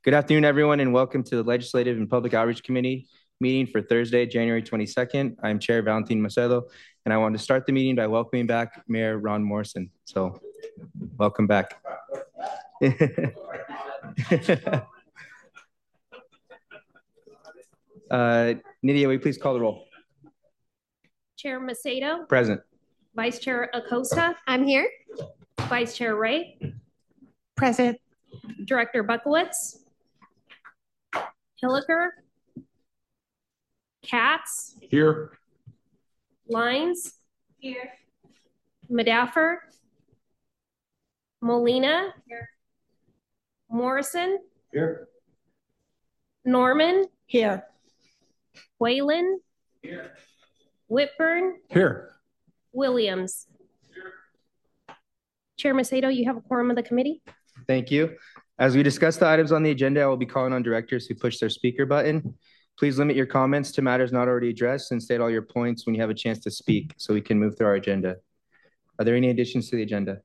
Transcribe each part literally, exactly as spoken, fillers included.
Good afternoon, everyone, and welcome to the Legislative and Public Outreach Committee meeting for Thursday, January twenty-second. I'm Chair Valentin Macedo, and I want to start the meeting by welcoming back Mayor Ron Morrison. So, welcome back. uh, Nydia, will you please call the roll? Chair Macedo. Present. Vice Chair Acosta. I'm here. Vice Chair Ray. Present. Director Buckowitz. Hilliker. Katz. Here. Lines. Here. Medaffer. Molina. Here. Morrison. Here. Norman. Here. Whalen. Here. Whitburn. Here. Williams. Here. Chair Macedo, you have a quorum of the committee. Thank you. As we discuss the items on the agenda, I will be calling on directors who push their speaker button. Please limit your comments to matters not already addressed and state all your points when you have a chance to speak so we can move through our agenda. Are there any additions to the agenda?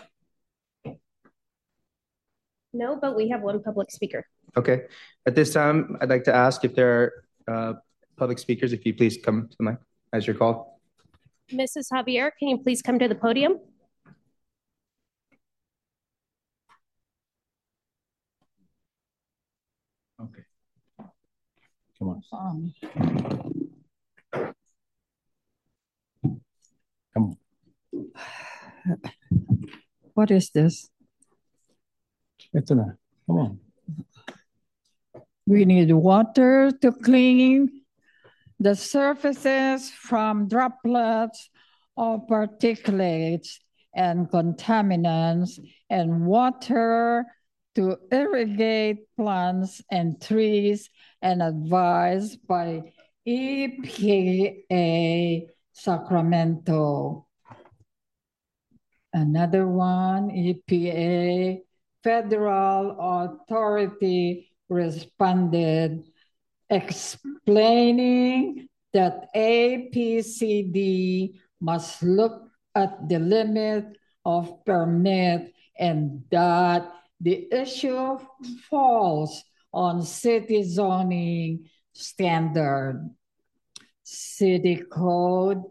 No, but we have one public speaker. Okay. At this time, I'd like to ask if there are uh, public speakers, if you please come to the mic as you're called. Missus Javier, can you please come to the podium? Okay. Come on. Um, Come on. what is this? Ito na. Come on. We need water to clean the surfaces from droplets of particulates and contaminants, and water to irrigate plants and trees, and advised by E P A Sacramento. Another one, E P A Federal Authority responded explaining that A P C D must look at the limit of permit and that the issue falls on city zoning standard. City code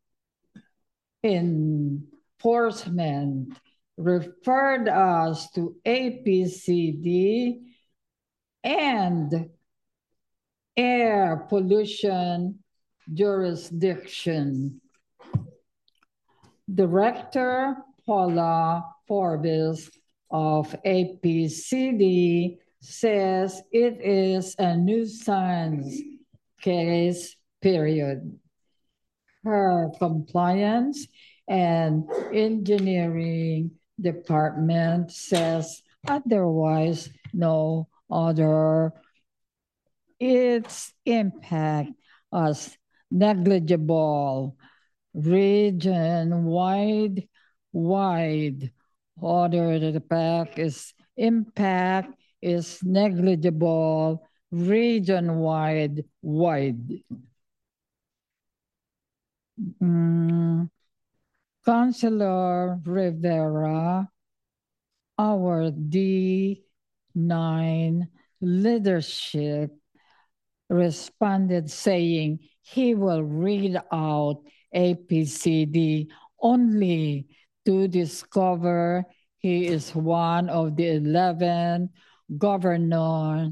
enforcement referred us to A P C D and air pollution jurisdiction. Director Paula Forbes of A P C D says it is a nuisance case, period. Her compliance and engineering department says otherwise, no other. Its impact as negligible, region-wide, wide. Other the pack is impact is negligible, region-wide, wide. Mm. Councilor Rivera, our D nine leadership responded saying he will read out A P C D only to discover he is one of the eleven governor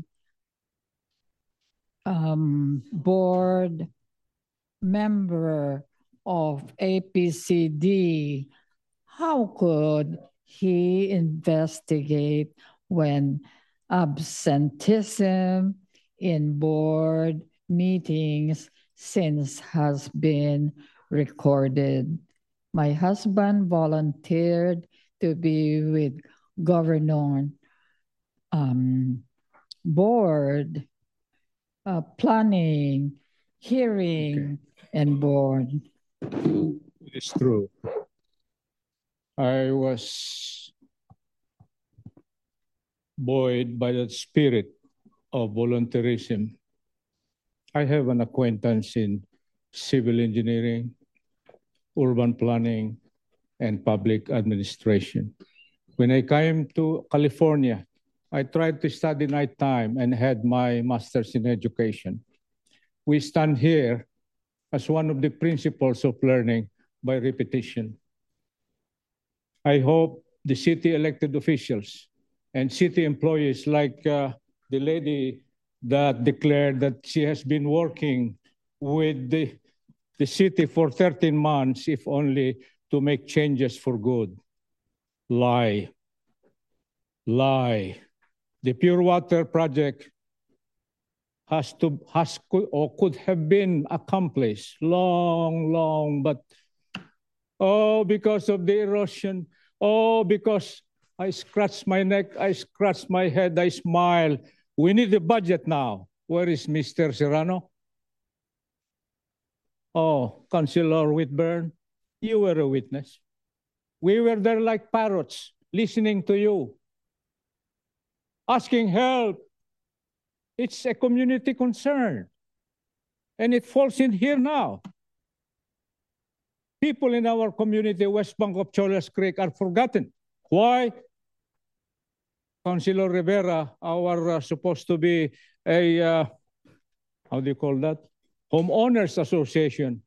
um, board member of A P C D. How could he investigate when absenteeism in board meetings since has been recorded? My husband volunteered to be with governor um, board, uh, planning, hearing, okay, and board. It's true. I was buoyed by the spirit of volunteerism. I have an acquaintance in civil engineering, urban planning, and public administration. When I came to California, I tried to study nighttime and had my master's in education. We stand here as one of the principles of learning by repetition. I hope the city elected officials and city employees like uh, the lady that declared that she has been working with the, the city for thirteen months, if only to make changes for good. Lie. Lie. The Pure Water Project has to has or could have been accomplished long, long, but oh, because of the erosion, oh, because I scratch my neck, I scratch my head, I smile. We need a budget now. Where is Mister Serrano? Oh, Councilor Whitburn, you were a witness. We were there like parrots, listening to you, asking help. It's a community concern, and it falls in here now. People in our community, West Bank of Cholas Creek, are forgotten. Why? Councilor Rivera, our uh, supposed to be a, uh, how do you call that? Homeowners Association.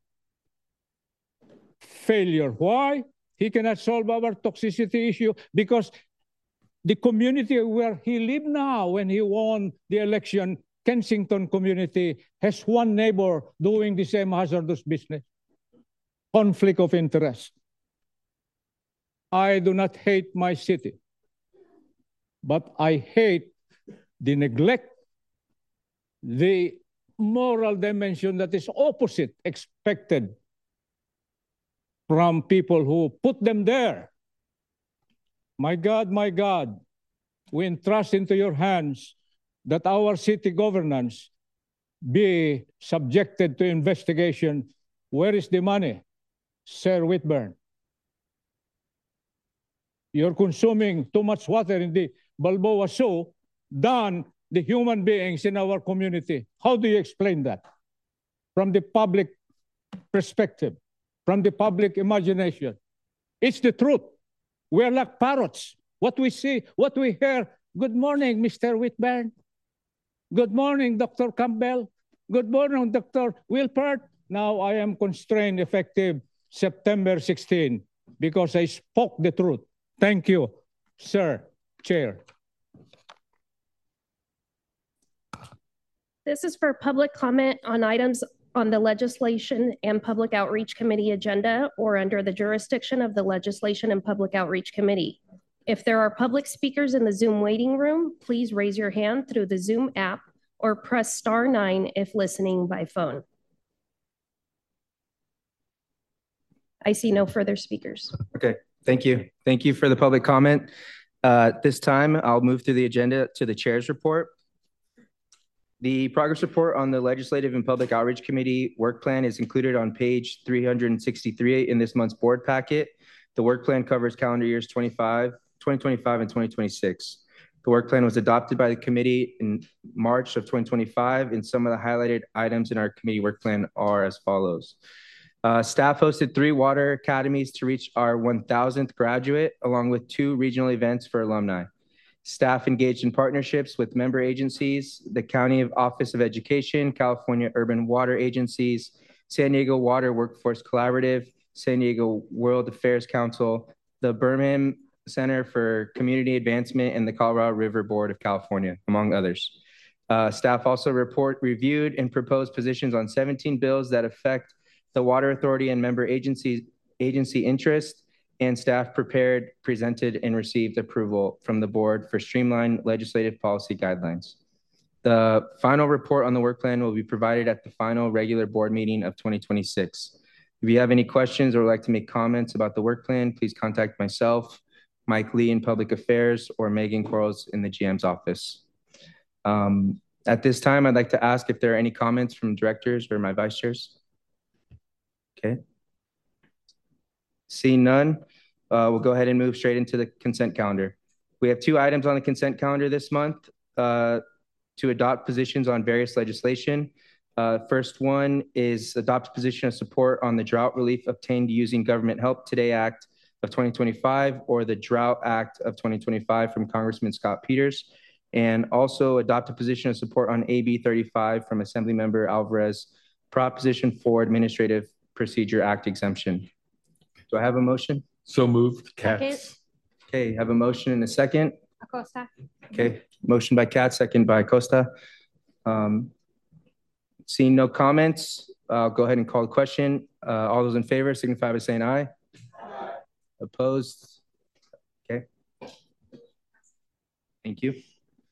Failure. Why? He cannot solve our toxicity issue because the community where he lived now when he won the election, Kensington community, has one neighbor doing the same hazardous business. Conflict of interest. I do not hate my city, but I hate the neglect, the moral dimension that is opposite expected from people who put them there. My God, my God, we entrust into your hands that our city governance be subjected to investigation. Where is the money? Sir Whitburn, you're consuming too much water in the Balboa Zoo than the human beings in our community. How do you explain that? From the public perspective, from the public imagination. It's the truth. We're like parrots. What we see, what we hear. Good morning, Mister Whitburn. Good morning, Doctor Campbell. Good morning, Doctor Wilpert. Now I am constrained effective September sixteenth because I spoke the truth. Thank you, sir, Chair. This is for public comment on items on the Legislation and Public Outreach Committee agenda or under the jurisdiction of the Legislation and Public Outreach Committee. If there are public speakers in the Zoom waiting room, please raise your hand through the Zoom app or press star nine if listening by phone. I see no further speakers. Okay, thank you. Thank you for the public comment. Uh, at this time, I'll move through the agenda to the chair's report. The progress report on the Legislative and Public Outreach Committee work plan is included on page three hundred sixty-three in this month's board packet. The work plan covers calendar years twenty-five, twenty twenty-five and twenty twenty-six. The work plan was adopted by the committee in March of twenty twenty-five, and some of the highlighted items in our committee work plan are as follows. Uh, staff hosted three water academies to reach our one thousandth graduate, along with two regional events for alumni. Staff engaged in partnerships with member agencies, the County Office of Education, California Urban Water Agencies, San Diego Water Workforce Collaborative, San Diego World Affairs Council, the Birmingham Center for Community Advancement, and the Colorado River Board of California, among others. Uh, staff also report reviewed and proposed positions on seventeen bills that affect the Water Authority and member agencies, agency interest, and staff prepared, presented, and received approval from the board for streamlined legislative policy guidelines. The final report on the work plan will be provided at the final regular board meeting of twenty twenty-six. If you have any questions or would like to make comments about the work plan, please contact myself, Mike Lee in Public Affairs, or Megan Quarles in the G M's office. Um, at this time, I'd like to ask if there are any comments from directors or my vice chairs. Okay. Seeing none, uh, we'll go ahead and move straight into the consent calendar. We have two items on the consent calendar this month uh, to adopt positions on various legislation. Uh, first one is adopt position of support on the Drought Relief Obtained Using Government Help Today Act of twenty twenty-five or the Drought Act of twenty twenty-five from Congressman Scott Peters. And also adopt a position of support on A B thirty-five from Assemblymember Alvarez, Proposition four Administrative Procedure Act exemption. Do I have a motion? So moved. Second. Katz. Okay, have a motion and a second. Acosta. Okay, motion by Katz, second by Acosta. Um, seeing no comments, I'll go ahead and call the question. Uh, all those in favor signify by saying aye. Aye. Opposed? Okay. Thank you.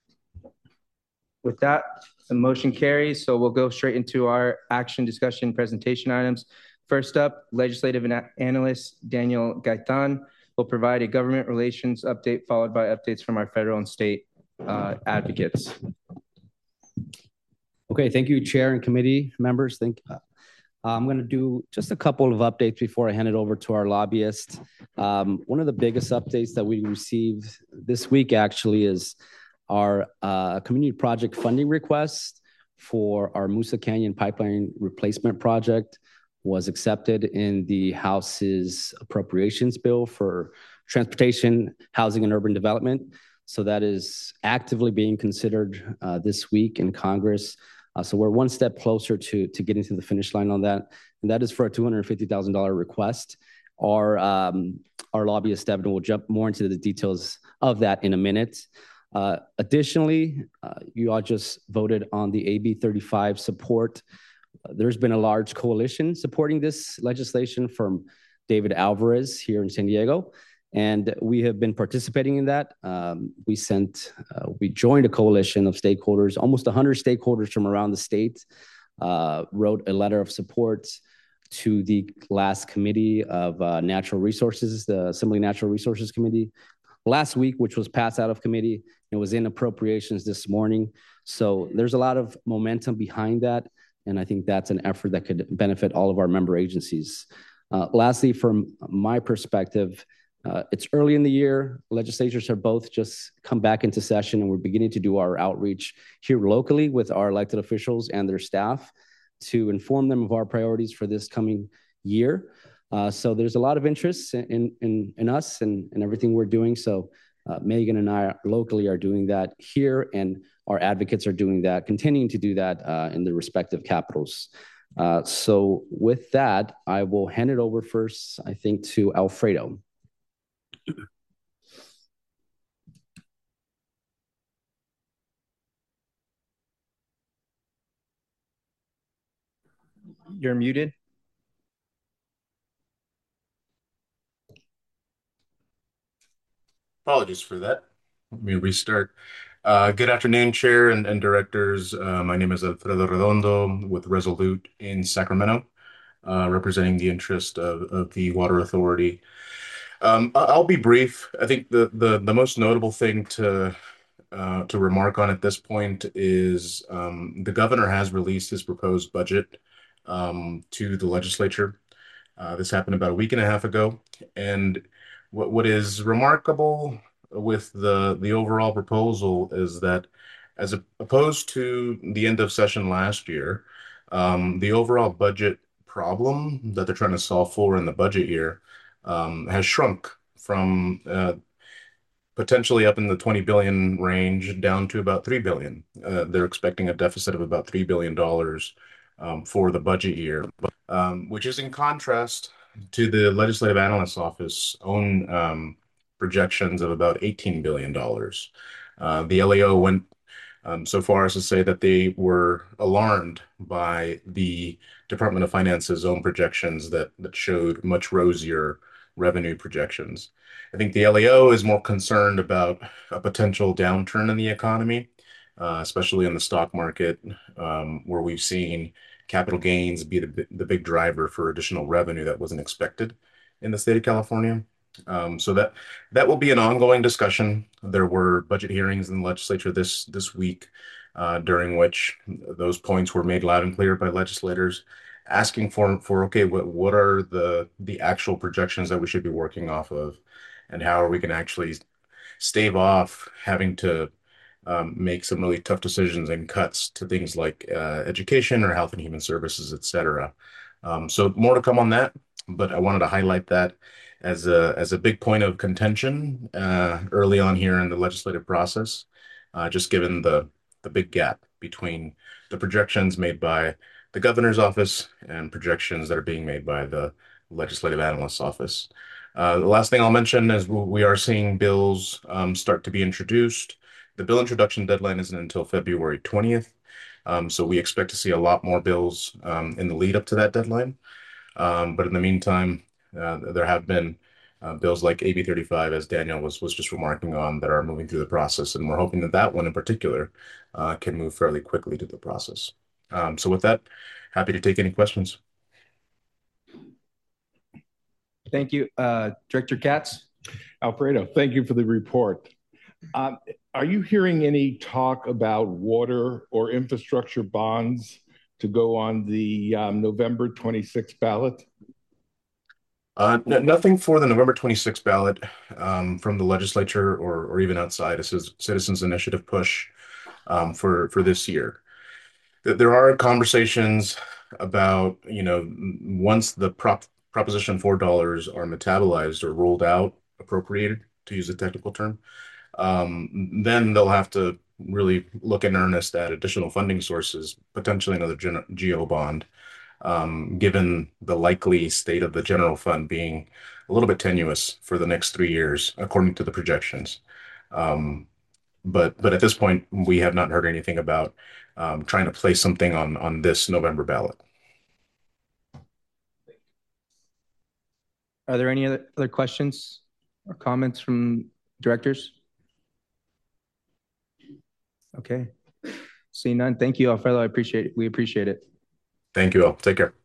With that, the motion carries. So we'll go straight into our action, discussion, presentation items. First up, legislative analyst Daniel Gaitan will provide a government relations update, followed by updates from our federal and state uh, advocates. Okay, thank you, Chair and committee members. Thank you. Uh, I'm going to do just a couple of updates before I hand it over to our lobbyist. Um, one of the biggest updates that we received this week actually is our uh, community project funding request for our Moosa Canyon pipeline replacement project was accepted in the House's appropriations bill for transportation, housing, and urban development. So that is actively being considered uh, this week in Congress. Uh, so we're one step closer to, to getting to the finish line on that. And that is for a two hundred fifty thousand dollars request. Our, um, our lobbyist, Devin, will jump more into the details of that in a minute. Uh, additionally, uh, you all just voted on the A B thirty-five support. Uh, there's been a large coalition supporting this legislation from David Alvarez here in San Diego, and we have been participating in that. Um, we sent, uh, we joined a coalition of stakeholders, almost one hundred stakeholders from around the state, uh, wrote a letter of support to the last committee of uh, natural resources, the Assembly Natural Resources Committee last week, which was passed out of committee. It was in appropriations this morning. So there's a lot of momentum behind that. And I think that's an effort that could benefit all of our member agencies. Uh, lastly, from my perspective, uh, it's early in the year. Legislatures have both just come back into session, and we're beginning to do our outreach here locally with our elected officials and their staff to inform them of our priorities for this coming year. Uh, so there's a lot of interest in, in, in us and, and everything we're doing. So uh, Megan and I locally are doing that here, and our advocates are doing that, continuing to do that uh, in the respective capitals. Uh, so with that, I will hand it over first, I think, to Alfredo. You're muted. Apologies for that. Let me restart. Uh, good afternoon, Chair and, and Directors. Uh, my name is Alfredo Redondo with Resolute in Sacramento, uh, representing the interest of, of the Water Authority. Um, I'll be brief. I think the, the, the most notable thing to uh, to remark on at this point is um, the governor has released his proposed budget um, to the legislature. Uh, this happened about a week and a half ago. And what what is remarkable with the the overall proposal is that, as a, opposed to the end of session last year, um, the overall budget problem that they're trying to solve for in the budget year um, has shrunk from uh, potentially up in the twenty billion range down to about three billion. Uh, they're expecting a deficit of about three billion dollars um, for the budget year, um, which is in contrast to the Legislative Analyst's Office own um, projections of about eighteen billion dollars. Uh, the L A O went um, so far as to say that they were alarmed by the Department of Finance's own projections that, that showed much rosier revenue projections. I think the L A O is more concerned about a potential downturn in the economy, uh, especially in the stock market, um, where we've seen capital gains be the, the big driver for additional revenue that wasn't expected in the state of California. Um, so that that will be an ongoing discussion. There were budget hearings in the legislature this this week, uh, during which those points were made loud and clear by legislators, asking for for okay, what what are the the actual projections that we should be working off of, and how are we going to actually stave off having to Um, make some really tough decisions and cuts to things like uh, education or health and human services, et cetera. Um, so more to come on that, but I wanted to highlight that as a as a big point of contention uh, early on here in the legislative process. uh, just given the, the big gap between the projections made by the governor's office and projections that are being made by the legislative analyst's office. Uh, the last thing I'll mention is we are seeing bills um, start to be introduced. The bill introduction deadline isn't until February twentieth. Um, so we expect to see a lot more bills um, in the lead up to that deadline. Um, but in the meantime, uh, there have been uh, bills like A B thirty-five, as Daniel was was just remarking on, that are moving through the process, and we're hoping that that one in particular uh, can move fairly quickly through the process. Um, so with that, happy to take any questions. Thank you. Uh, Director Katz? Alfredo, thank you for the report. Um, are you hearing any talk about water or infrastructure bonds to go on the um, November twenty-sixth ballot? Uh, n- nothing for the November twenty-sixth ballot um, from the legislature or, or even outside. This is Citizens Initiative push um, for, for this year. There are conversations about, you know, once the prop Proposition four dollars are metabolized or rolled out, appropriated, to use a technical term, um, then they'll have to really look in earnest at additional funding sources, potentially another gen- GEO bond, um, given the likely state of the general fund being a little bit tenuous for the next three years, according to the projections. Um, but but at this point, we have not heard anything about um, trying to place something on on this November ballot. Are there any other, other questions or comments from directors? Okay. Seeing none, thank you, Alfredo. I appreciate it. We appreciate it. Thank you all. Take care.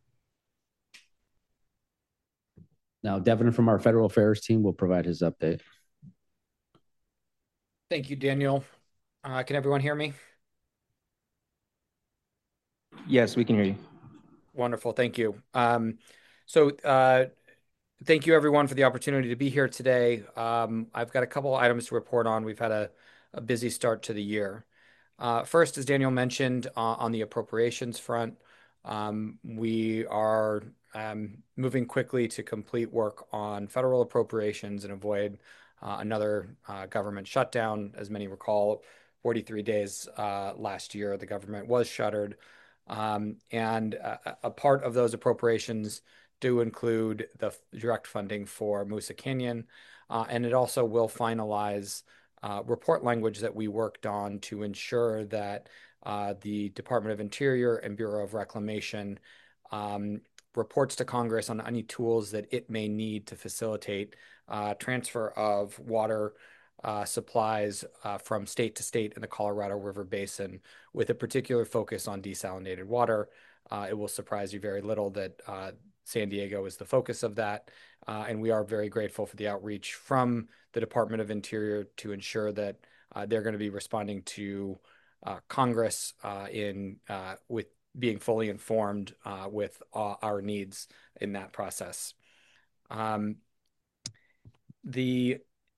Now, Devin from our federal affairs team will provide his update. Thank you, Daniel. Uh, can everyone hear me? Yes, we can hear you. Wonderful. Thank you. Um, so uh, thank you, everyone, for the opportunity to be here today. Um, I've got a couple items to report on. We've had a, a busy start to the year. Uh, first, as Daniel mentioned, uh, on the appropriations front, um, we are um, moving quickly to complete work on federal appropriations and avoid uh, another uh, government shutdown. As many recall, forty-three days uh, last year, the government was shuttered. Um, and a, a part of those appropriations do include the direct funding for Moosa Canyon, uh, and it also will finalize Uh, report language that we worked on to ensure that uh, the Department of Interior and Bureau of Reclamation um, reports to Congress on any tools that it may need to facilitate uh, transfer of water uh, supplies uh, from state to state in the Colorado River Basin, with a particular focus on desalinated water. Uh, it will surprise you very little that uh, San Diego is the focus of that. Uh, and we are very grateful for the outreach from the Department of Interior to ensure that uh, they're going to be responding to uh, Congress uh, in uh, with being fully informed uh, with uh, our needs in that process. Um, the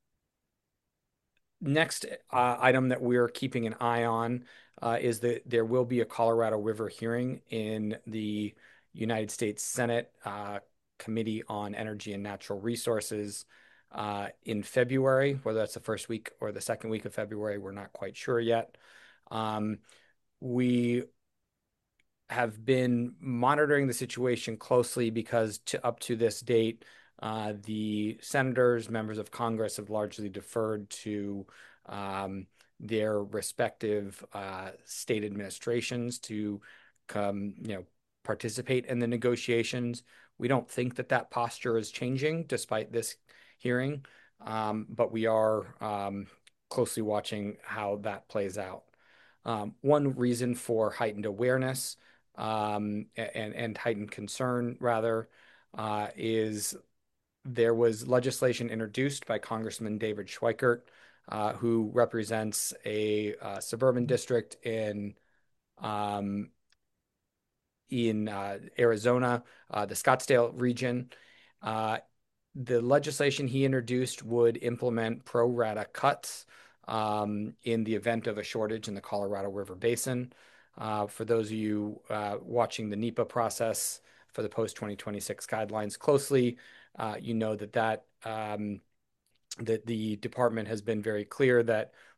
next uh, item that we're keeping an eye on uh, is that there will be a Colorado River hearing in the United States Senate uh, Committee on Energy and Natural Resources uh, in February. Whether that's the first week or the second week of February, we're not quite sure yet. Um, we have been monitoring the situation closely because to up to this date, uh, the senators, members of Congress have largely deferred to um, their respective uh, state administrations to come, you know, participate in the negotiations. We don't think that that posture is changing despite this hearing, um, but we are um, closely watching how that plays out. Um, one reason for heightened awareness um, and, and heightened concern, rather, uh, is there was legislation introduced by Congressman David Schweikert, uh, who represents a uh, suburban district in um, in uh, Arizona, uh, the Scottsdale region. Uh, the legislation he introduced would implement pro rata cuts um, in the event of a shortage in the Colorado River Basin. Uh, for those of you uh, watching the NEPA process for the post twenty twenty-six guidelines closely, uh, you know that that um, that the department has been very clear that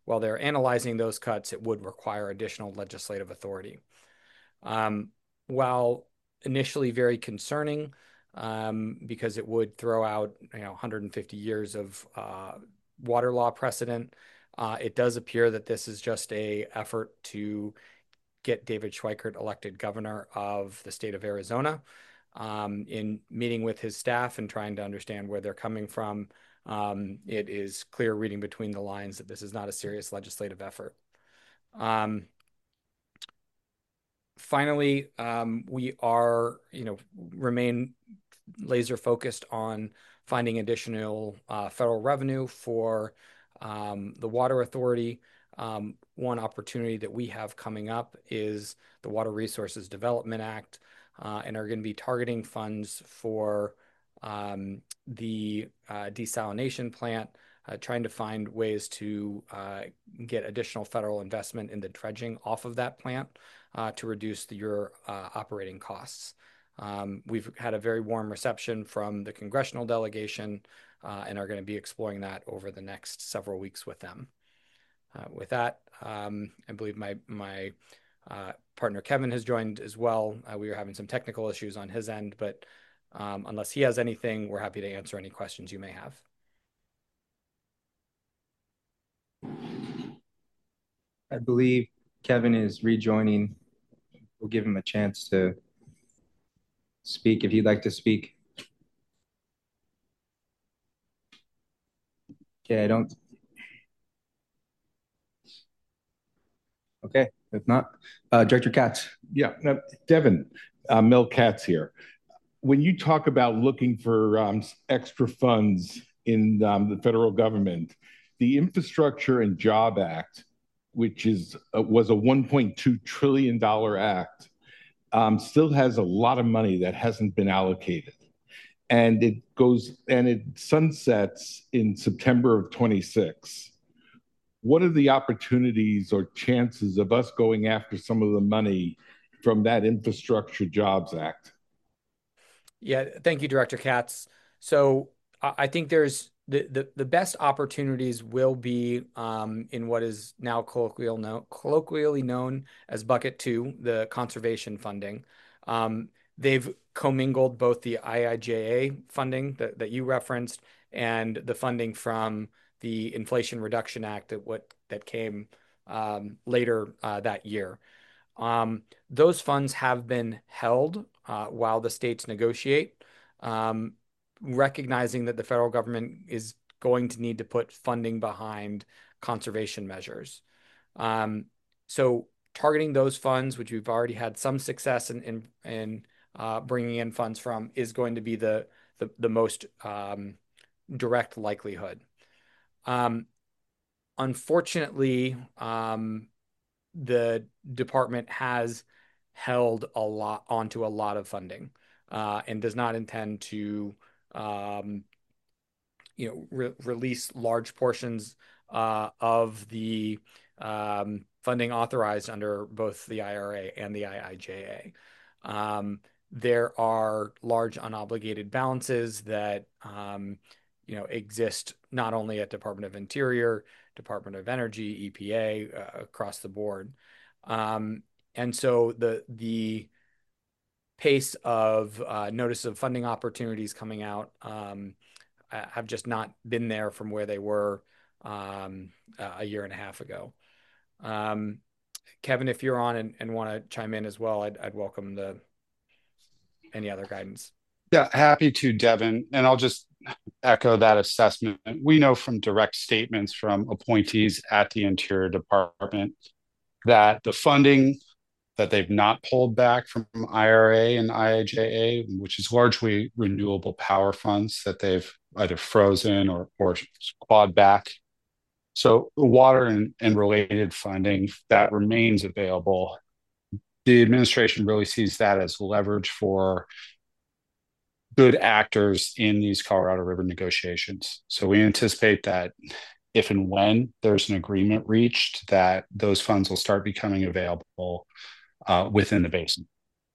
while they're analyzing those cuts, it would require additional legislative authority. Um, while initially very concerning, um, because it would throw out, you know, one hundred fifty years of uh, water law precedent, uh, it does appear that this is just a effort to get David Schweikert elected governor of the state of Arizona. Um, in meeting with his staff and trying to understand where they're coming from, um, it is clear reading between the lines that this is not a serious legislative effort. Um, finally, um, we are, you know, remain laser focused on finding additional uh, federal revenue for um, the Water Authority. Um, one opportunity that we have coming up is the Water Resources Development Act, uh, and are going to be targeting funds for um, the uh, desalination plant, uh, trying to find ways to uh, get additional federal investment in the dredging off of that plant uh, to reduce the, your uh, operating costs. Um, we've had a very warm reception from the congressional delegation uh, and are going to be exploring that over the next several weeks with them. Uh, with that, um, I believe my my uh, partner Kevin has joined as well. Uh, we were having some technical issues on his end, but um, unless he has anything, we're happy to answer any questions you may have. I believe Kevin is rejoining. We'll give him a chance to speak if you'd like to speak. Okay, I don't. Okay, if not, uh, Director Katz. Yeah, no, Devin, uh, Mel Katz here. When you talk about looking for um, extra funds in um, the federal government, the Infrastructure and Job Act, which is uh, was a one point two trillion dollar act, um, still has a lot of money that hasn't been allocated. And it goes and it sunsets in September of twenty-six. What are the opportunities or chances of us going after some of the money from that Infrastructure Jobs Act? Yeah, thank you, Director Katz. So I think there's the, the, the best opportunities will be um, in what is now colloquial no, colloquially known as Bucket Two, the conservation funding. Um, they've commingled both the I I J A funding that, that you referenced and the funding from the Inflation Reduction Act that what that came um, later uh, that year. Um, those funds have been held uh, while the states negotiate, um, recognizing that the federal government is going to need to put funding behind conservation measures. Um, so targeting those funds, which we've already had some success in in, in uh, bringing in funds from, is going to be the the, the most um, direct likelihood. Um, unfortunately, um, the department has held a lot onto a lot of funding uh, and does not intend to, um, you know, re release large portions uh, of the um, funding authorized under both the I R A and the I I J A. Um, there are large unobligated balances that um, you know exist not only at Department of Interior, Department of Energy, E P A, uh, across the board. Um, and so the the pace of uh, notice of funding opportunities coming out um, have just not been there from where they were um, a year and a half ago. Um, Kevin, if you're on and, and want to chime in as well, I'd, I'd welcome the any other guidance. Yeah, happy to, Devin. And I'll just echo that assessment. We know from direct statements from appointees at the Interior Department that the funding that they've not pulled back from I R A and I I J A, which is largely renewable power funds that they've either frozen or, or clawed back. So the water and, and related funding that remains available, the administration really sees that as leverage for good actors in these Colorado River negotiations. So we anticipate that if and when there's an agreement reached, that those funds will start becoming available uh, within the basin.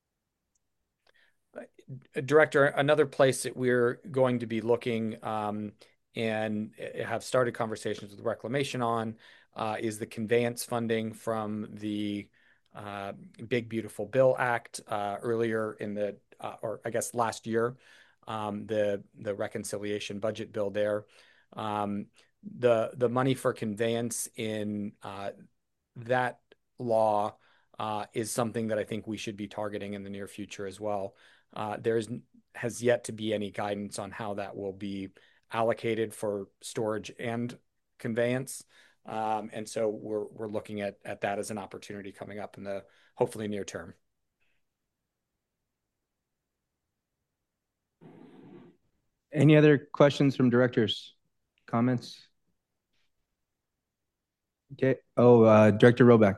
Director, another place that we're going to be looking um, and have started conversations with Reclamation on uh, is the conveyance funding from the uh, Big Beautiful Bill Act uh, earlier in the, uh, or I guess last year, um, the the reconciliation budget bill there. Um, the the money for conveyance in uh, that law uh, is something that I think we should be targeting in the near future as well. Uh, there's has yet to be any guidance on how that will be allocated for storage and conveyance. Um, and so we're we're looking at at that as an opportunity coming up in the hopefully near term. Any other questions from directors? Comments? Okay. Oh, uh, Director Roback.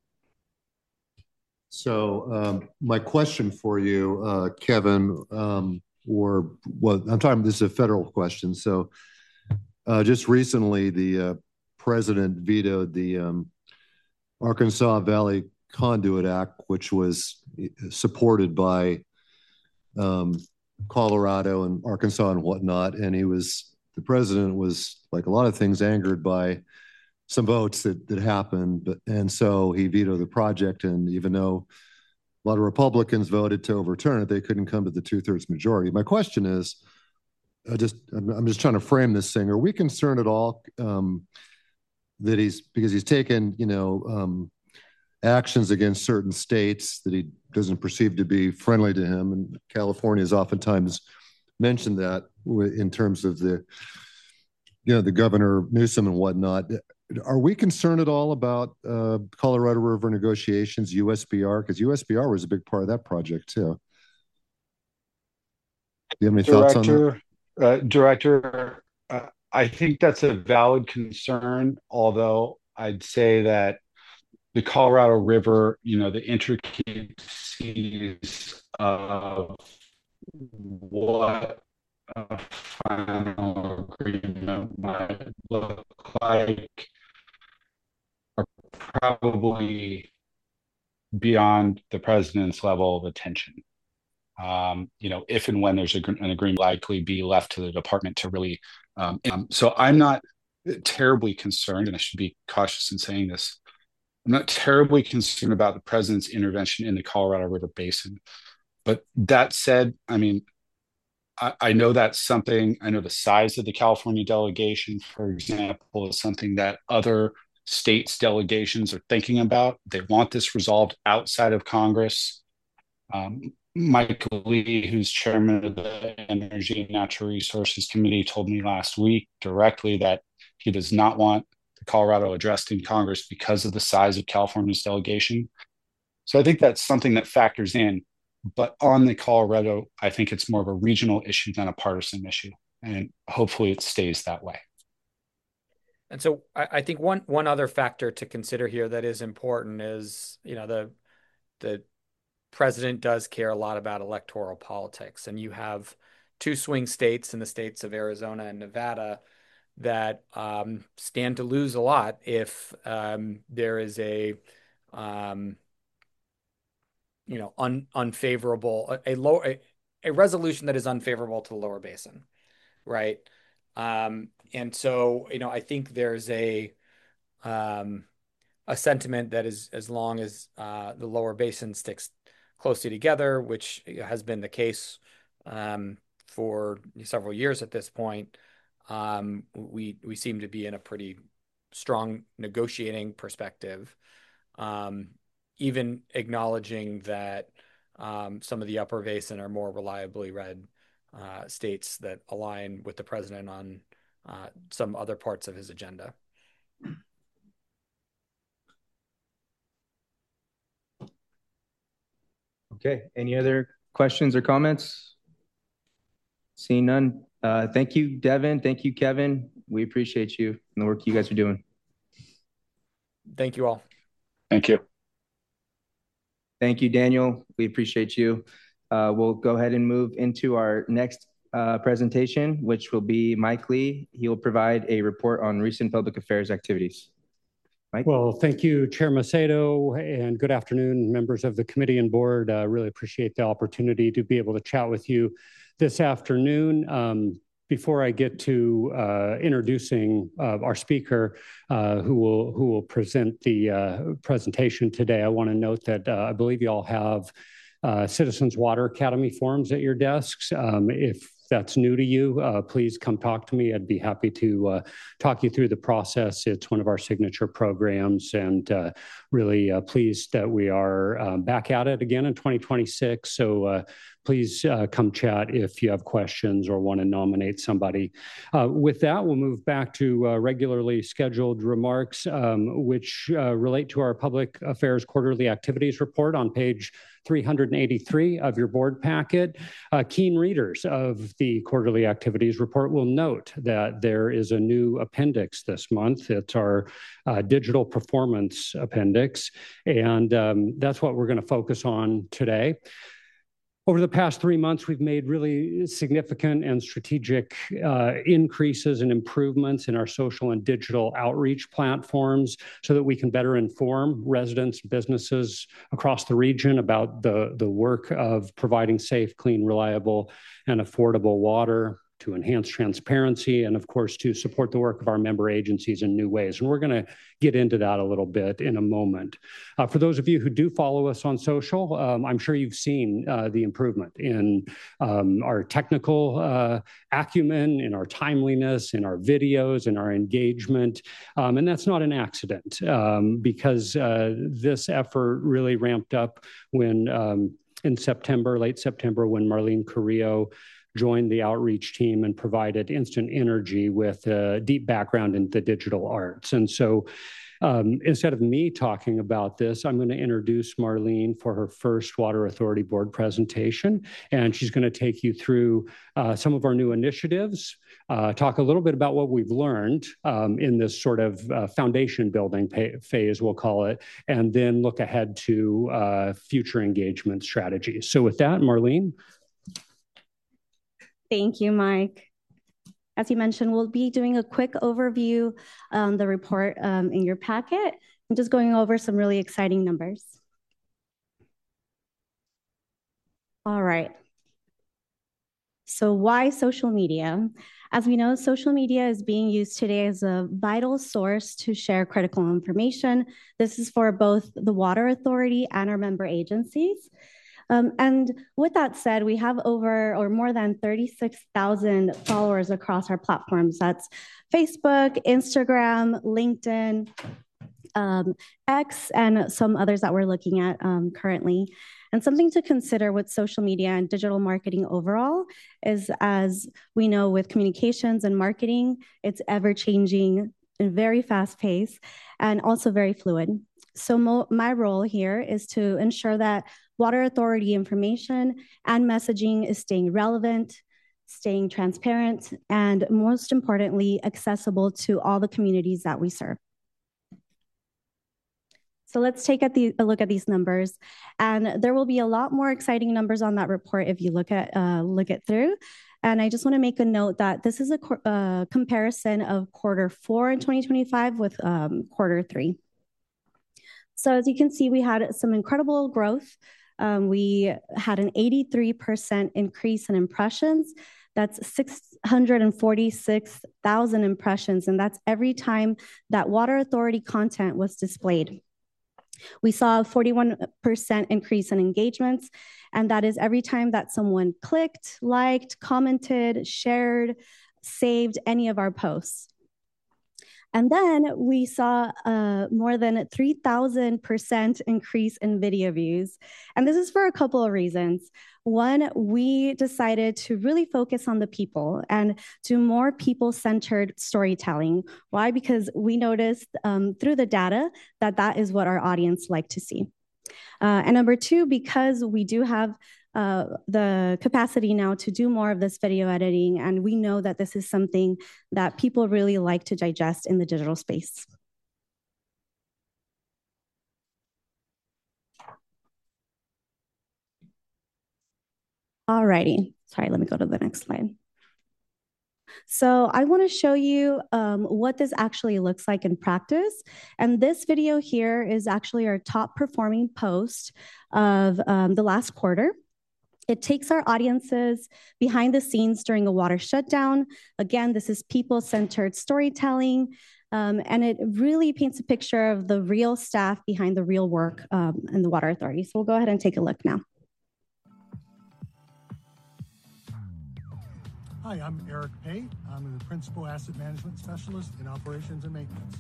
So um, my question for you, uh, Kevin, um, or well, I'm talking, this is a federal question. So uh, just recently, the uh, president vetoed the um, Arkansas Valley Conduit Act, which was supported by um, Colorado and Arkansas and whatnot. And he was, the president was, like a lot of things, angered by some votes that, that happened. But, and so he vetoed the project. And even though a lot of Republicans voted to overturn it, they couldn't come to the two-thirds majority. My question is, I just, I'm, I'm just trying to frame this thing. Are we concerned at all um, that he's, because he's taken, you know, um, actions against certain states that he doesn't perceive to be friendly to him? And California has oftentimes mentioned that in terms of the, you know, the Governor Newsom and whatnot. Are we concerned at all about uh, Colorado River negotiations, U S B R? Because U S B R was a big part of that project too. Do you have any Director, thoughts on that? Uh, Director, uh, I think that's a valid concern, although I'd say that the Colorado River, you know, the intricacies of what a final agreement might look like are probably beyond the president's level of attention. Um, you know, if and when there's a, an agreement, likely be left to the department to really. Um, um, so I'm not terribly concerned, and I should be cautious in saying this. I'm not terribly concerned about the president's intervention in the Colorado River Basin. But that said, I mean, I, I know that's something, I know the size of the California delegation, for example, is something that other states' delegations are thinking about. They want this resolved outside of Congress. Um, Mike Lee, who's chairman of the Energy and Natural Resources Committee, told me last week directly that he does not want the Colorado addressed in Congress because of the size of California's delegation. So I think that's something that factors in. But on the Colorado, I think it's more of a regional issue than a partisan issue. And hopefully it stays that way. And so I, I think one one other factor to consider here that is important is, you know, the the president does care a lot about electoral politics. And you have two swing states in the states of Arizona and Nevada that um, stand to lose a lot if um, there is a, um, you know, un, unfavorable, a, a low, a, a resolution that is unfavorable to the lower basin, right? Um, and so, you know, I think there's a, um, a sentiment that is as long as uh, the lower basin sticks closely together, which has been the case um, for several years at this point, um, we we seem to be in a pretty strong negotiating perspective, um, even acknowledging that um, some of the upper basin are more reliably red uh, states that align with the president on uh, some other parts of his agenda. Okay, any other questions or comments? Seeing none. Uh, thank you, Devin. Thank you, Kevin. We appreciate you and the work you guys are doing. Thank you all. Thank you. Thank you, Daniel. We appreciate you. Uh, we'll go ahead and move into our next uh, presentation, which will be Mike Lee. He will provide a report on recent public affairs activities. Mike? Well, thank you, Chair Macedo, and good afternoon, members of the committee and board. I uh, really appreciate the opportunity to be able to chat with you this afternoon. Um, before I get to uh, introducing uh, our speaker uh, who will who will present the uh, presentation today, I want to note that uh, I believe you all have uh, Citizens Water Academy forms at your desks. Um, if that's new to you, uh, please come talk to me. I'd be happy to uh, talk you through the process. It's one of our signature programs, and uh, really uh, pleased that we are um, back at it again in twenty twenty-six. So uh, please uh, come chat if you have questions or want to nominate somebody. Uh, with that, we'll move back to uh, regularly scheduled remarks, um, which uh, relate to our Public Affairs Quarterly Activities Report on page three hundred eighty-three of your board packet. Uh, keen readers of the Quarterly Activities Report will note that there is a new appendix this month. It's our uh, Digital Performance Appendix, and um, that's what we're going to focus on today. Over the past three months, we've made really significant and strategic uh, increases and improvements in our social and digital outreach platforms so that we can better inform residents and businesses across the region about the, the work of providing safe, clean, reliable, and affordable water, to enhance transparency, and of course, to support the work of our member agencies in new ways. And we're gonna get into that a little bit in a moment. Uh, for those of you who do follow us on social, um, I'm sure you've seen uh, the improvement in um, our technical uh, acumen, in our timeliness, in our videos, in our engagement. Um, and that's not an accident um, because uh, this effort really ramped up when um, in September, late September, when Marlene Carrillo joined the outreach team and provided Instant Energy with a deep background in the digital arts. And so um, instead of me talking about this, I'm going to introduce Marlene for her first Water Authority Board presentation. And she's going to take you through uh, some of our new initiatives, uh, talk a little bit about what we've learned um, in this sort of uh, foundation building phase, we'll call it, and then look ahead to uh, future engagement strategies. So with that, Marlene. Thank you, Mike. As you mentioned, we'll be doing a quick overview on the report um, in your packet and just going over some really exciting numbers. All right. So why social media? As we know, social media is being used today as a vital source to share critical information. This is for both the Water Authority and our member agencies. Um, and with that said, we have over or more than thirty-six thousand followers across our platforms. That's Facebook, Instagram, LinkedIn, um, X, and some others that we're looking at um, currently. And something to consider with social media and digital marketing overall is, as we know with communications and marketing, it's ever-changing and very fast-paced and also very fluid. So mo- my role here is to ensure that Water Authority information and messaging is staying relevant, staying transparent, and most importantly, accessible to all the communities that we serve. So let's take at the, a look at these numbers. And there will be a lot more exciting numbers on that report if you look at uh, look it through. And I just want to make a note that this is a co- uh, comparison of quarter four in twenty twenty-five with um, quarter three. So as you can see, we had some incredible growth. Um, we had an eighty-three percent increase in impressions. That's six hundred forty-six thousand impressions, and that's every time that Water Authority content was displayed. We saw a forty-one percent increase in engagements, and that is every time that someone clicked, liked, commented, shared, saved any of our posts. And then we saw uh, more than three thousand percent increase in video views. And this is for a couple of reasons. One, we decided to really focus on the people and do more people-centered storytelling. Why? Because we noticed um, through the data that that is what our audience like to see. Uh, and number two, because we do have uh, the capacity now to do more of this video editing, and we know that this is something that people really like to digest in the digital space. Alrighty, sorry, let me go to the next slide. So I want to show you um, what this actually looks like in practice. And this video here is actually our top performing post of um, the last quarter. It takes our audiences behind the scenes during a water shutdown. Again, this is people-centered storytelling, um, and it really paints a picture of the real staff behind the real work um, in the Water Authority. So we'll go ahead and take a look now. Hi, I'm Eric Pay. I'm the Principal Asset Management Specialist in Operations and Maintenance.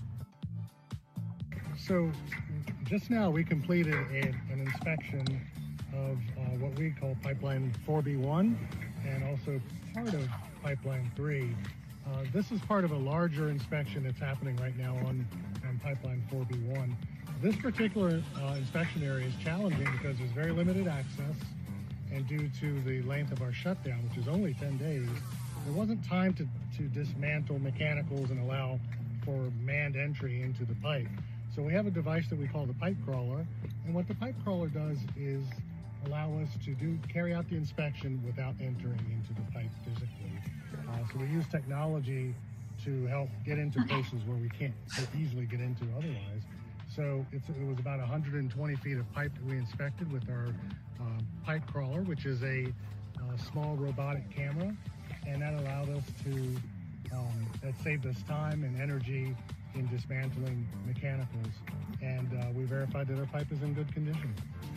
So just now we completed a, an inspection of uh, what we call Pipeline four B one and also part of Pipeline three. Uh, this is part of a larger inspection that's happening right now on, on Pipeline four B one. This particular uh, inspection area is challenging because there's very limited access, and due to the length of our shutdown, which is only ten days, there wasn't time to, to dismantle mechanicals and allow for manned entry into the pipe. So we have a device that we call the pipe crawler, and what the pipe crawler does is allow us to do carry out the inspection without entering into the pipe physically. Uh, so we use technology to help get into places where we can't so easily get into otherwise. So it's, it was about one hundred twenty feet of pipe that we inspected with our uh, pipe crawler, which is a uh, small robotic camera, and that allowed us to, um, that saved us time and energy in dismantling mechanicals, and uh, we verified that our pipe is in good condition.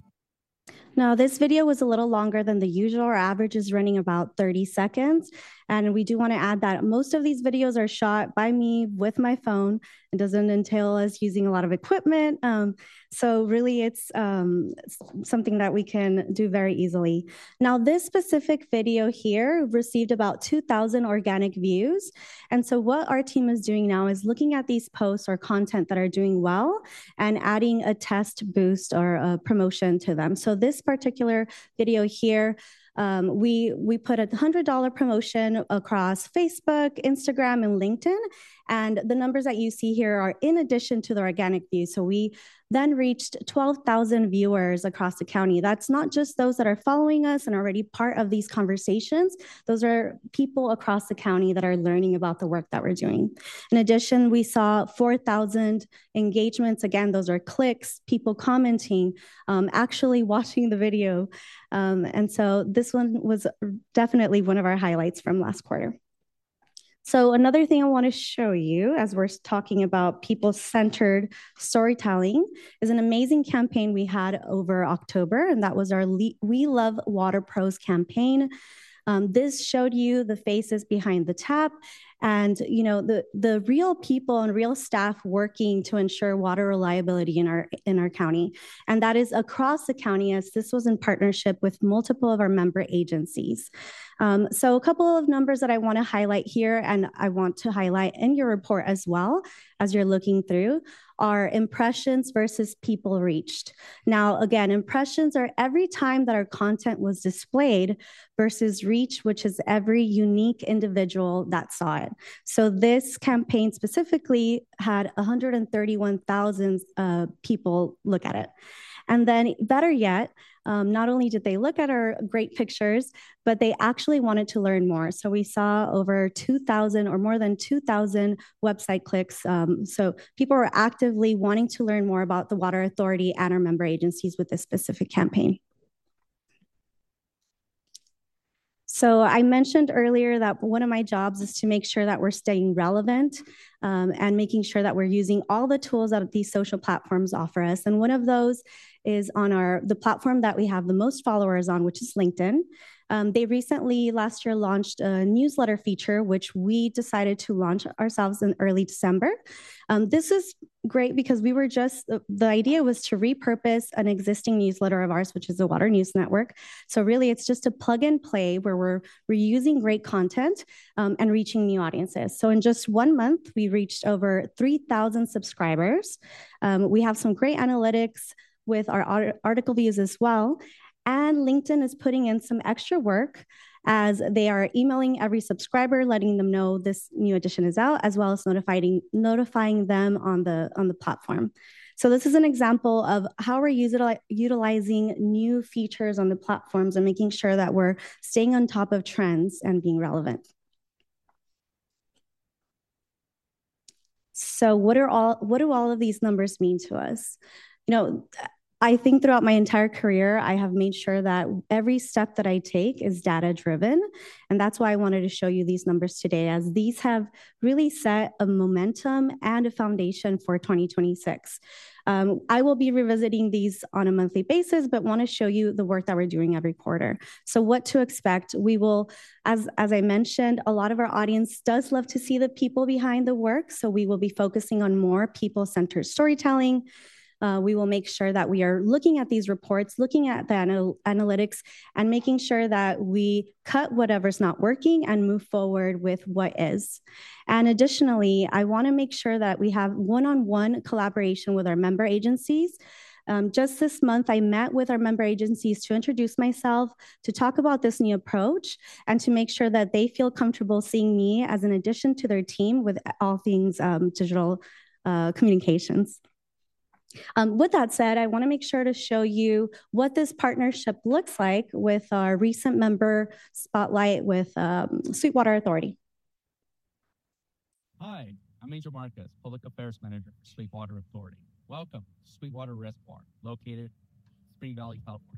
Now, this video was a little longer than the usual. Our average is running about thirty seconds. And we do want to add that most of these videos are shot by me with my phone. It doesn't entail us using a lot of equipment. Um, so really, it's um, something that we can do very easily. Now, this specific video here received about two thousand organic views. And so what our team is doing now is looking at these posts or content that are doing well and adding a test boost or a promotion to them. So this particular video here, Um, we we put a one hundred dollar promotion across Facebook, Instagram, and LinkedIn. And the numbers that you see here are in addition to the organic views. So we then reached twelve thousand viewers across the county. That's not just those that are following us and already part of these conversations. Those are people across the county that are learning about the work that we're doing. In addition, we saw four thousand engagements. Again, those are clicks, people commenting, um, actually watching the video. Um, and so this one was definitely one of our highlights from last quarter. So another thing I want to show you as we're talking about people-centered storytelling is an amazing campaign we had over October, and that was our Le- We Love Water Pros campaign. Um, this showed you the faces behind the tap and, you know, the, the real people and real staff working to ensure water reliability in our, in our county. And that is across the county, as this was in partnership with multiple of our member agencies. Um, so a couple of numbers that I want to highlight here, and I want to highlight in your report as well, as you're looking through, are impressions versus people reached. Now, again, impressions are every time that our content was displayed versus reach, which is every unique individual that saw it. So this campaign specifically had one hundred thirty-one thousand uh, people look at it. And then better yet, um, not only did they look at our great pictures, but they actually wanted to learn more. So we saw over two thousand or more than two thousand website clicks. Um, so people were actively wanting to learn more about the Water Authority and our member agencies with this specific campaign. So I mentioned earlier that one of my jobs is to make sure that we're staying relevant um, and making sure that we're using all the tools that these social platforms offer us. And one of those is on our the platform that we have the most followers on, which is LinkedIn. Um, they recently, last year, launched a newsletter feature, which we decided to launch ourselves in early December. Um, this is great because we were just, the idea was to repurpose an existing newsletter of ours, which is the Water News Network. So really, it's just a plug and play where we're reusing great content um, and reaching new audiences. So in just one month, we reached over three thousand subscribers. Um, we have some great analytics with our article views as well. And LinkedIn is putting in some extra work as they are emailing every subscriber, letting them know this new edition is out, as well as notifying notifying them on the on the platform. So this is an example of how we're util utilizing new features on the platforms and making sure that we're staying on top of trends and being relevant. So what are all what do all of these numbers mean to us? You know, I think throughout my entire career, I have made sure that every step that I take is data driven. And that's why I wanted to show you these numbers today, as these have really set a momentum and a foundation for twenty twenty-six. Um, I will be revisiting these on a monthly basis, but want to show you the work that we're doing every quarter. So what to expect, we will, as, as I mentioned, a lot of our audience does love to see the people behind the work. So we will be focusing on more people-centered storytelling. Uh, we will make sure that we are looking at these reports, looking at the anal analytics, and making sure that we cut whatever's not working and move forward with what is. And additionally, I want to make sure that we have one-on-one collaboration with our member agencies. Um, just this month, I met with our member agencies to introduce myself, to talk about this new approach, and to make sure that they feel comfortable seeing me as an addition to their team with all things um, digital uh, communications. Um, with that said, I want to make sure to show you what this partnership looks like with our recent member spotlight with um, Sweetwater Authority. Hi, I'm Angel Marquez, Public Affairs Manager for Sweetwater Authority. Welcome to Sweetwater Reservoir, located in Spring Valley, California.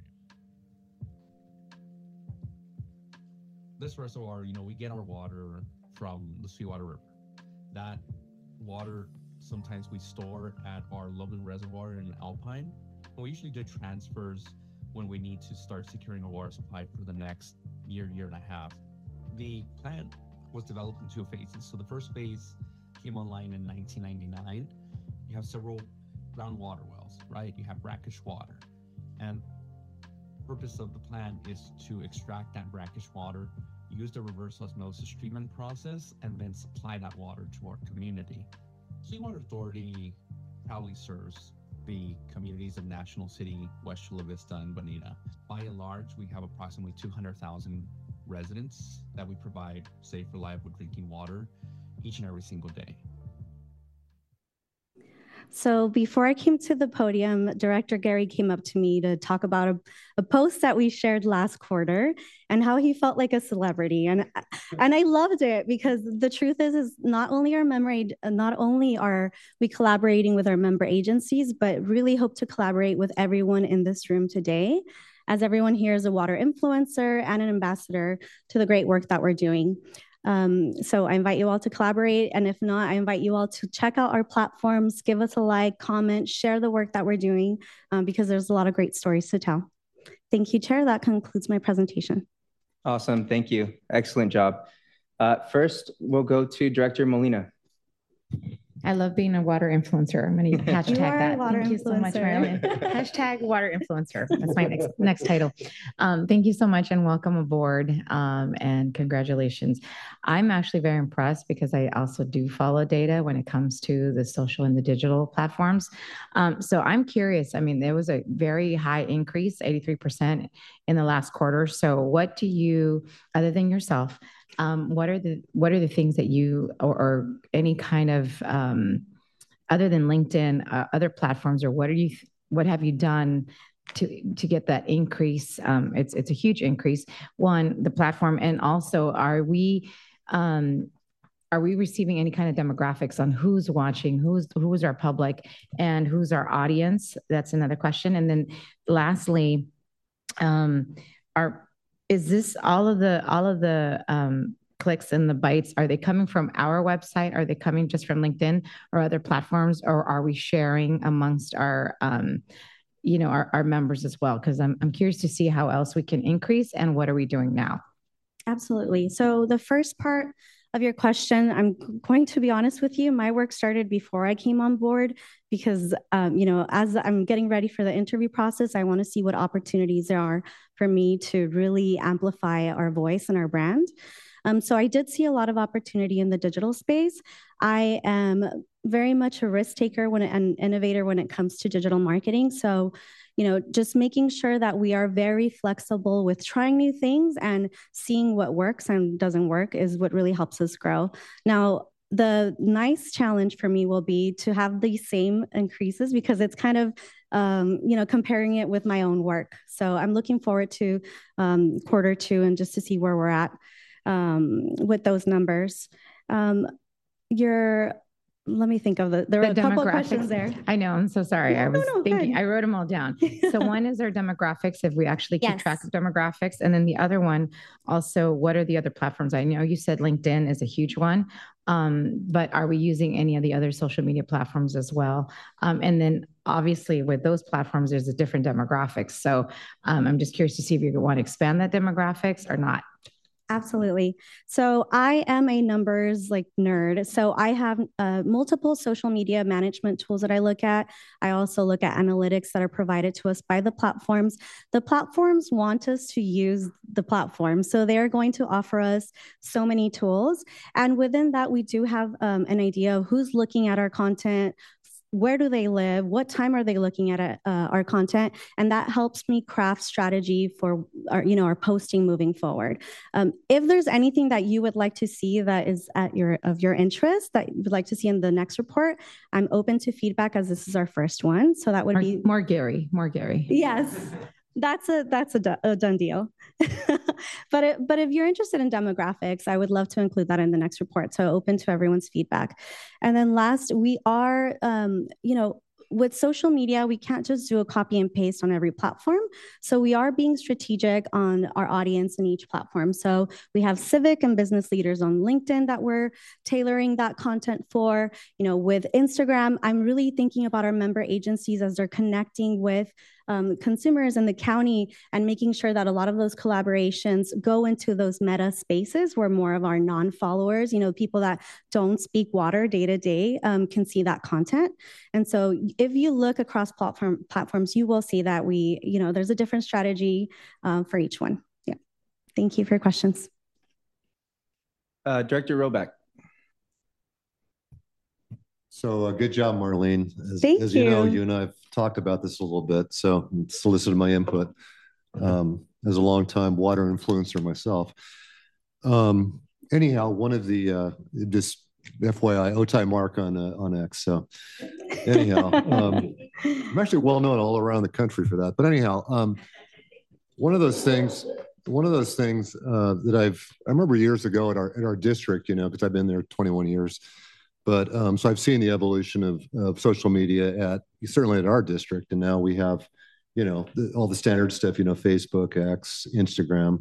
This reservoir, you know, we get our water from the Sweetwater River. That water sometimes we store at our Loveland Reservoir in Alpine. We usually do transfers when we need to start securing a water supply for the next year, year and a half. The plant was developed in two phases. So the first phase came online in nineteen ninety-nine. You have several groundwater wells, right? You have brackish water. And the purpose of the plant is to extract that brackish water, use the reverse osmosis treatment process, and then supply that water to our community. Sweetwater Authority proudly serves the communities of National City, West Chula Vista, and Bonita. By and large, we have approximately two hundred thousand residents that we provide safe, reliable drinking water each and every single day. So before I came to the podium, Director Gary came up to me to talk about a, a post that we shared last quarter and how he felt like a celebrity. And, and I loved it because the truth is, is not only our member, not only are we collaborating with our member agencies, but really hope to collaborate with everyone in this room today, as everyone here is a water influencer and an ambassador to the great work that we're doing. Um, so I invite you all to collaborate. And if not, I invite you all to check out our platforms, give us a like, comment, share the work that we're doing, um, because there's a lot of great stories to tell. Thank you, Chair. That concludes my presentation. Awesome. Thank you. Excellent job. Uh, first, we'll go to Director Molina. I love being a water influencer. I'm going to hashtag that. Thank you so much, Marilyn. Hashtag water influencer. That's my next next title. Um, thank you so much and welcome aboard um, and congratulations. I'm actually very impressed because I also do follow data when it comes to the social and the digital platforms. Um, so I'm curious. I mean, there was a very high increase, eighty-three percent in the last quarter. So what do you, other than yourself, Um, what are the what are the things that you or, or any kind of um, other than LinkedIn, uh, other platforms, or what are you what have you done to to get that increase? Um, it's it's a huge increase. One, the platform, and also are we um, are we receiving any kind of demographics on who's watching, who's who's our public, and who's our audience? That's another question. And then lastly, um, are Is this all of the all of the um, clicks and the bytes? Are they coming from our website? Are they coming just from LinkedIn or other platforms? Or are we sharing amongst our, um, you know, our, our members as well? Because I'm I'm curious to see how else we can increase and what are we doing now? Absolutely. So the first part of your question, I'm going to be honest with you, my work started before I came on board because, um, you know, as I'm getting ready for the interview process, I want to see what opportunities there are for me to really amplify our voice and our brand. Um, so I did see a lot of opportunity in the digital space. I am very much a risk taker when an innovator when it comes to digital marketing. So, you know, just making sure that we are very flexible with trying new things and seeing what works and doesn't work is what really helps us grow. Now, the nice challenge for me will be to have these same increases because it's kind of, um, you know, comparing it with my own work. So I'm looking forward to um, quarter two and just to see where we're at um, with those numbers. Um, your let me think of the, there were The a couple of demographics. questions there. I know, I'm so sorry. No, I was no, no, thinking, good. I wrote them all down. So one is our demographics, if we actually keep Yes. track of demographics. And then the other one, also, what are the other platforms? I know you said LinkedIn is a huge one, um, but are we using any of the other social media platforms as well? Um, and then obviously with those platforms, there's a different demographics. So um, I'm just curious to see if you want to expand that demographics or not. Absolutely. So I am a numbers like nerd. So I have uh, multiple social media management tools that I look at. I also look at analytics that are provided to us by the platforms. The platforms want us to use the platform. So they're going to offer us so many tools. And within that, we do have um, an idea of who's looking at our content, where do they live, what time are they looking at uh, our content, and that helps me craft strategy for our, you know, our posting moving forward. Um, if there's anything that you would like to see that is at your of your interest that you would like to see in the next report, I'm open to feedback as this is our first one. So that would more, be more Gary, more Gary. Yes. That's a that's a, do, a done deal. but it, but if you're interested in demographics, I would love to include that in the next report. So open to everyone's feedback. And then last, we are, um, you know, with social media, we can't just do a copy and paste on every platform. So we are being strategic on our audience in each platform. So we have civic and business leaders on LinkedIn that we're tailoring that content for. You know, with Instagram, I'm really thinking about our member agencies as they're connecting with um, consumers in the county and making sure that a lot of those collaborations go into those meta spaces where more of our non-followers, you know, people that don't speak water day to day um, can see that content. And so if you look across platform platforms, you will see that we, you know, there's a different strategy um, for each one. Yeah. Thank you for your questions. Uh, Director Roback. So uh, good job, Marlene. As, Thank as you. you know, you. you and I have talked about this a little bit, so solicited my input um, as a longtime water influencer myself. Um, anyhow, one of the, uh, just F Y I, Otay Mark on uh, on X. So anyhow, um, I'm actually well known all around the country for that. But anyhow, um, one of those things, one of those things uh, that I've, I remember years ago at our at our district, you know, because I've been there twenty-one years. But um, so I've seen the evolution of, of social media at certainly at our district, and now we have, you know, the, all the standard stuff, you know, Facebook, X, Instagram,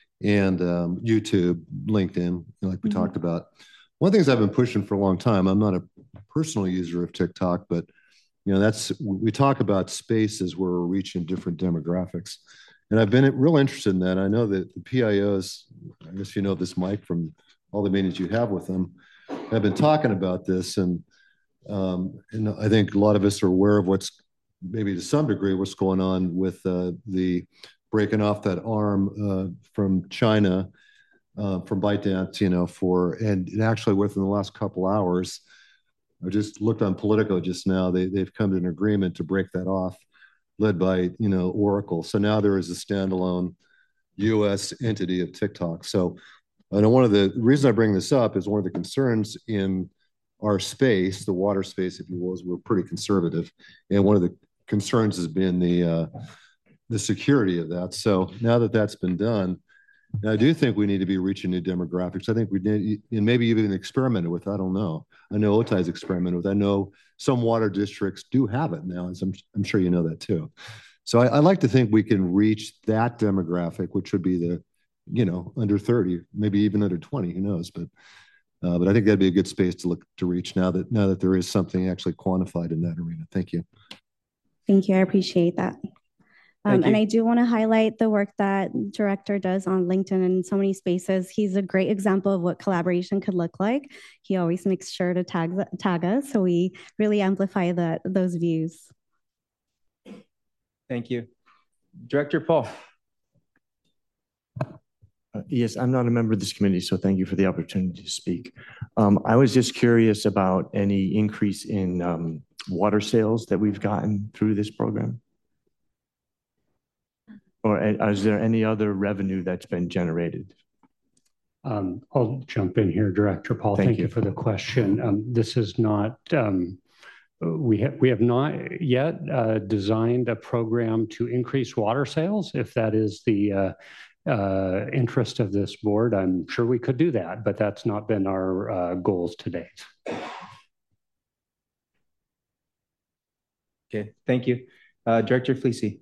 and um, YouTube, LinkedIn, like we mm-hmm. talked about. One of the things I've been pushing for a long time. I'm not a personal user of TikTok, but you know, that's we talk about spaces where we're reaching different demographics, and I've been real interested in that. I know that the P I Os, I guess you know this, Mike, from all the meetings you have with them. I've been talking about this, and um, and I think a lot of us are aware of what's maybe to some degree what's going on with uh, the breaking off that arm uh, from China uh, from ByteDance, you know, for and actually within the last couple hours, I just looked on Politico just now. They they've come to an agreement to break that off, led by you know Oracle. So now there is a standalone U S entity of TikTok. So. I know one of the, the reason I bring this up is one of the concerns in our space, the water space, if you will, is we're pretty conservative, and one of the concerns has been the uh, the security of that. So now that that's been done, I do think we need to be reaching new demographics. I think we need, and maybe even experimented with. I don't know. I know Otay's experimented with. I know some water districts do have it now, and I'm I'm sure you know that too. So I, I like to think we can reach that demographic, which would be the you know, under thirty, maybe even under twenty, who knows? But, uh, but I think that'd be a good space to look to reach now that now that there is something actually quantified in that arena. Thank you. Thank you. I appreciate that. Um, and I do want to highlight the work that Director does on LinkedIn and in so many spaces. He's a great example of what collaboration could look like. He always makes sure to tag tag us, so we really amplify the those views. Thank you, Director Paul. Uh, yes, I'm not a member of this committee, so thank you for the opportunity to speak. Um, I was just curious about any increase in um, water sales that we've gotten through this program. Or uh, is there any other revenue that's been generated? Um, I'll jump in here, Director Paul. Thank, thank you. you for the question. Um, this is not, um, we, ha we have not yet uh, designed a program to increase water sales. If that is the uh, uh, interest of this board, I'm sure we could do that, but that's not been our uh, goals to date. Okay, thank you. Uh, Director Fleece.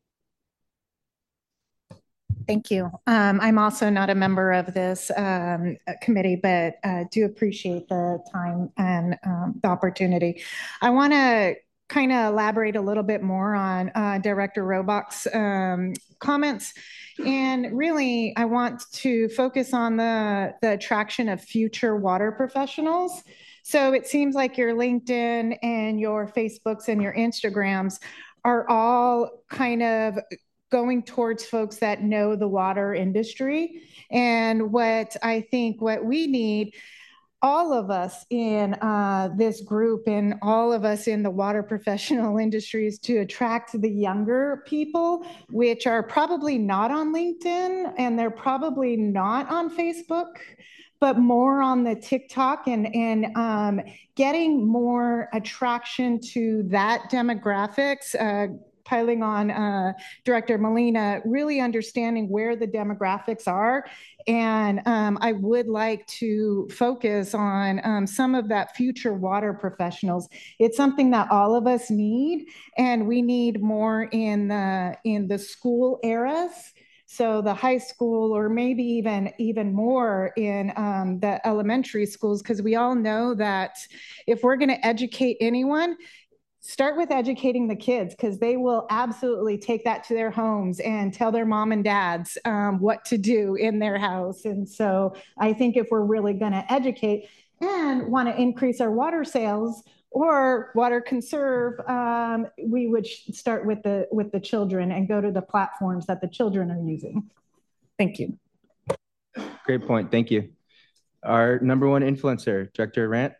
Thank you. Um, I'm also not a member of this um, committee, but uh, do appreciate the time and um, the opportunity. I want to kind of elaborate a little bit more on uh, Director Robach's um, comments. And really, I want to focus on the, the attraction of future water professionals. So it seems like your LinkedIn and your Facebooks and your Instagrams are all kind of going towards folks that know the water industry. And what I think what we need, all of us in uh, this group and all of us in the water professional industries, to attract the younger people, which are probably not on LinkedIn and they're probably not on Facebook, but more on the TikTok, and, and um, getting more attraction to that demographics, uh, piling on uh, Director Molina, really understanding where the demographics are. And um, I would like to focus on um, some of that future water professionals. It's something that all of us need, and we need more in the, in the school eras. So the high school, or maybe even, even more in um, the elementary schools, because we all know that if we're gonna educate anyone, start with educating the kids, because they will absolutely take that to their homes and tell their mom and dads um, what to do in their house. And so I think if we're really going to educate and want to increase our water sales or water conserve, um, we would start with the with the children and go to the platforms that the children are using. Thank you. Great point. Thank you. Our number one influencer, Director Rant.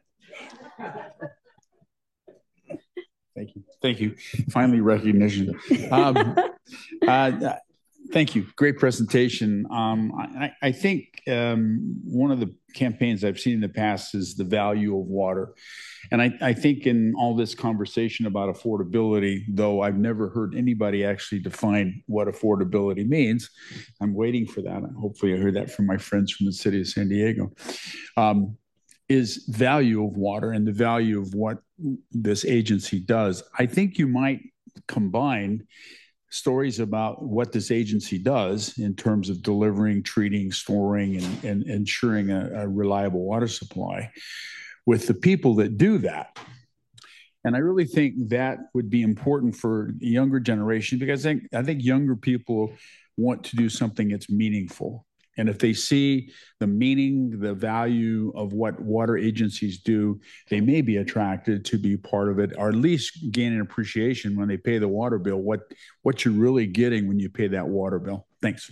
Thank you. Thank you. Finally, recognition. Um, uh, thank you. Great presentation. Um, I, I think um, one of the campaigns I've seen in the past is the value of water. And I, I think in all this conversation about affordability, though I've never heard anybody actually define what affordability means, I'm waiting for that. Hopefully I heard that from my friends from the city of San Diego. Um, is value of water and the value of what this agency does. I think you might combine stories about what this agency does in terms of delivering, treating, storing, and, and ensuring a, a reliable water supply with the people that do that. And I really think that would be important for the younger generation, because I think, I think younger people want to do something that's meaningful. And if they see the meaning, the value of what water agencies do, they may be attracted to be part of it, or at least gain an appreciation when they pay the water bill, what, what you're really getting when you pay that water bill. Thanks.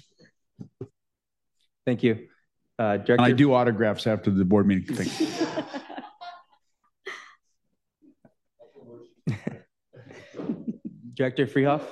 Thank you. Uh, Director- and I do autographs after the board meeting. Thank you. Director Freehoff.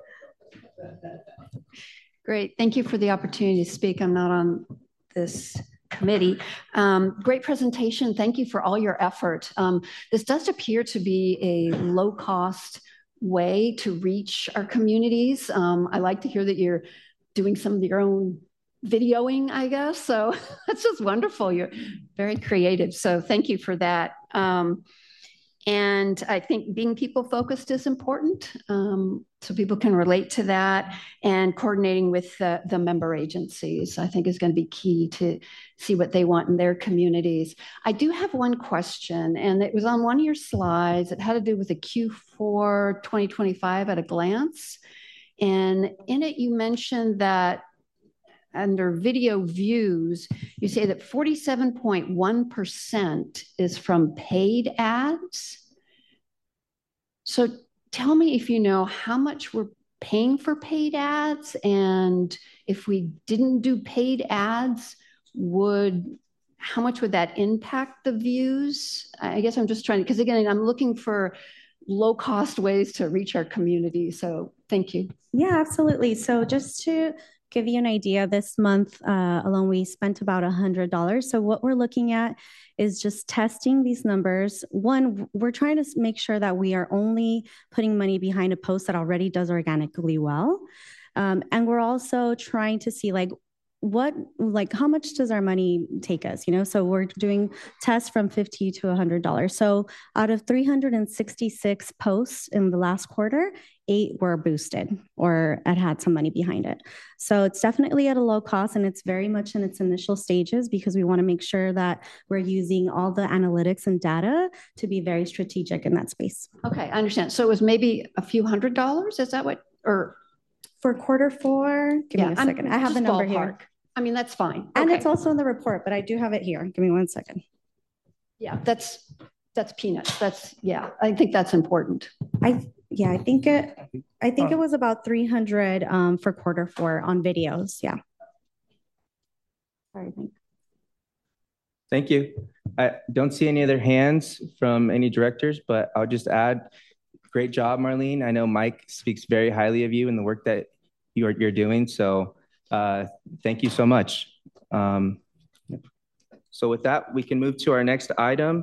Great. Thank you for the opportunity to speak. I'm not on this committee. Um, great presentation. Thank you for all your effort. Um, this does appear to be a low-cost way to reach our communities. Um, I like to hear that you're doing some of your own videoing, I guess. So that's just wonderful. You're very creative. So thank you for that. Um, And I think being people-focused is important, um, so people can relate to that, and coordinating with the, the member agencies, I think, is going to be key to see what they want in their communities. I do have one question, and it was on one of your slides. It had to do with the Q four twenty twenty-five at a glance. And in it, you mentioned that under video views, you say that forty-seven point one percent is from paid ads. So tell me if you know how much we're paying for paid ads, and if we didn't do paid ads, would how much would that impact the views? I guess I'm just trying to, because again, I'm looking for low cost ways to reach our community. So thank you. Yeah, absolutely. So just to give you an idea, this month uh, alone, we spent about one hundred dollars. So what we're looking at is just testing these numbers. One, we're trying to make sure that we are only putting money behind a post that already does organically well. Um, and we're also trying to see, like, what, like, how much does our money take us? You know, so we're doing tests from fifty to one hundred dollars. So out of three hundred sixty-six posts in the last quarter, eight were boosted or it had some money behind it. So it's definitely at a low cost, and it's very much in its initial stages because we want to make sure that we're using all the analytics and data to be very strategic in that space. Okay, I understand. So it was maybe a few hundred dollars? Is that what, or? For quarter four, give yeah, me a second. I'm, I have the number ballpark. here. I mean, that's fine. And okay. it's also in the report, but I do have it here. Give me one second. Yeah, that's that's peanuts. That's, yeah, I think that's important. I Yeah, I think it, I think it was about three hundred um, for quarter four on videos. Yeah. Sorry, thank Thank you. I don't see any other hands from any directors, but I'll just add, great job, Marlene. I know Mike speaks very highly of you and the work that you're, you're doing. So uh, thank you so much. Um, so with that, we can move to our next item.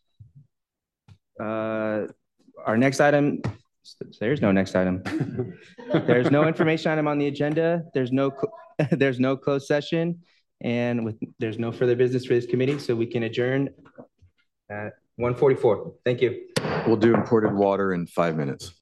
Uh, our next item, there's no next item. There's no information item on the agenda. There's no, there's no closed session. And with there's no further business for this committee, so we can adjourn at one forty-four. Thank you. We'll do imported water in five minutes.